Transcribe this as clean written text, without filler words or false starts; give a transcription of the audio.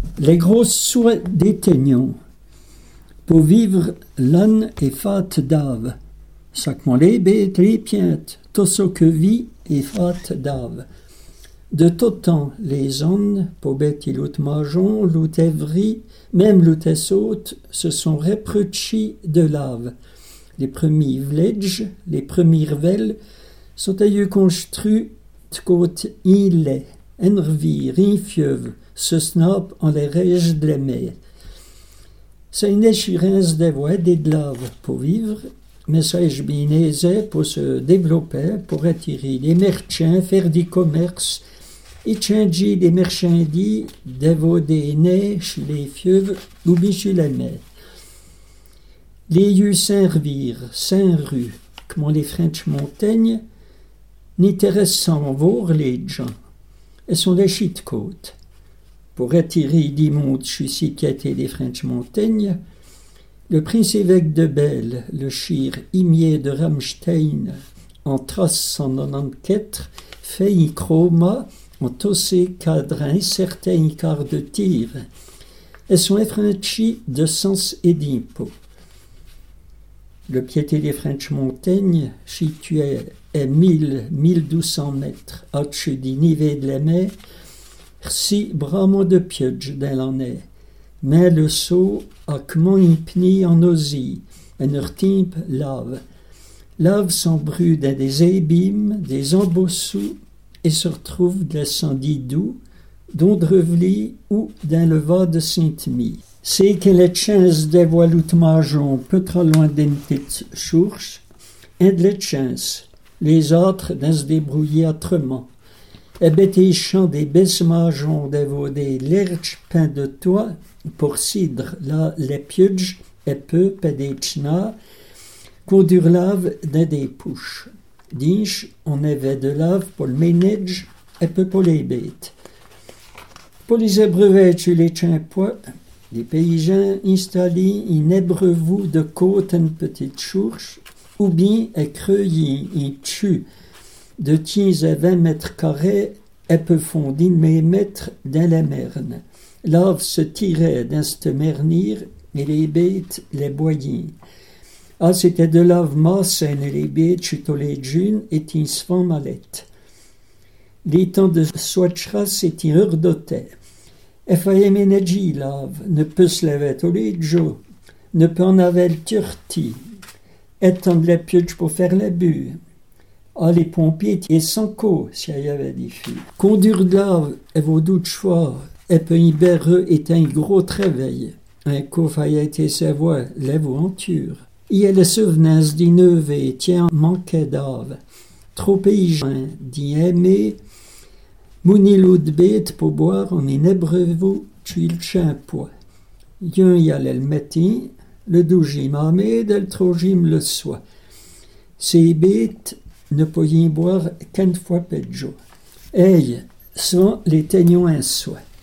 Les grosses soies des teignons. Pour vivre, l'âne est fat d'ave. Sacrement les bêtes, les pientes, tout ce que vit est fat d'ave. De tout temps, les ânes, pour bêtes et l'out majon, l'out évry, même l'out saute, se sont reprochis de lave. Les premiers vledges, les premiers vels, sont ailleurs construits de côte inlait, enrevir, infieuve, se snap en les règes de la mer. C'est une échirence de voix et de lave pour vivre, mais ça est bien aisé pour se développer, pour attirer les merchants, faire du commerce, et changer des marchandises, des nez chez les fieuves ou bien chez la mer. Les lieux Saint-Revire, Saint-Rue, comme les French montagnes, n'intéressent voir les gens. Elles sont des chutes-côtes. Pour attirer des mondes chez qui étaient des French montagnes, le prince évêque de Belle, le chir Imier de Ramstein, en 1394, fait un chroma en tossé cadrin certains quarts de tir. Elles sont affranchies de sens et d'impôts. Le piété des French montagnes, situé à 1200 mètres au-dessus du niveau de la mer, si bramo de piège dans l'année, mais le saut a comment impni en osie, et leur timpe lave. Lave s'embrue dans des abîmes, des embossous, et se retrouve dans le sandis doux, d'Ondrevely ou dans le vas de Sainte-Mie. C'est que les chances de voir l'outmajon peu trop loin d'une petite chourche, et de les chances, les autres dans se débrouiller autrement. Et bêtés chants des besmajon d'avoir des lerches peints de toit, pour cidre là les pièges, et peu, pas des tchnats, conduire lave dans des pouches. Dinch, on avait de lave pour le ménage et peu pour les bêtes. Pour les abreuver chez les chimpois, les paysans installés un abreuveau de côte une petite chourche, ou bien à creuiller un tchu de 15 à 20 mètres carrés et peu fondé mais mètres dans la merne. Lave se tirait dans cette mernire et les bêtes les boyaient. Ah, c'était de lave massène et les bêtes chez tous les jeunes et une svan mallette. Les temps de Swatchras étaient heure d'hôtel. Et fallait ménager lave, ne peut se lever tous les jours, ne peut en avoir le turti, étendre les pièges pour faire la bue. Ah, les pompiers étaient sans co s'il y avait des filles. Conduire de lave et vos doutes choix, et peu ibéreux était un gros travail. Un co fallait été savoir l'aventure. Il y a le souvenance du neveu, tiens, manquait d'ave. Trop paysan, d'y aimer, mounilou de bête pour boire en un abreuveau, tu le champois. Y'un y allait le matin, le dougim amé, le trougim le soir. Ces bêtes ne pouvaient boire qu'une fois par jour. Hey, souvent les teignons un soir.